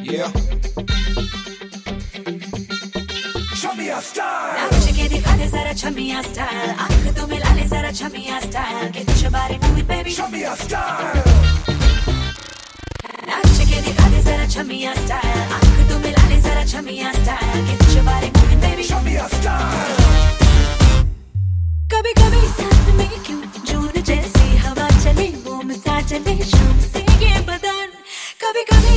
Yeah. Show me your style. नाच के दिखा दे जरा छमिया स्टाइल, आंख तो मिला ले जरा छमिया style, get your body moving baby. Show me your style. नाच के दिखा दे जरा छमिया स्टाइल, आंख तो मिला ले जरा छमिया style, get your body moving baby. Show me your style. कभी कभी सांस में क्यों जून जैसी हवा चले, वो मसा चले शाम से ये बदन, कभी कभी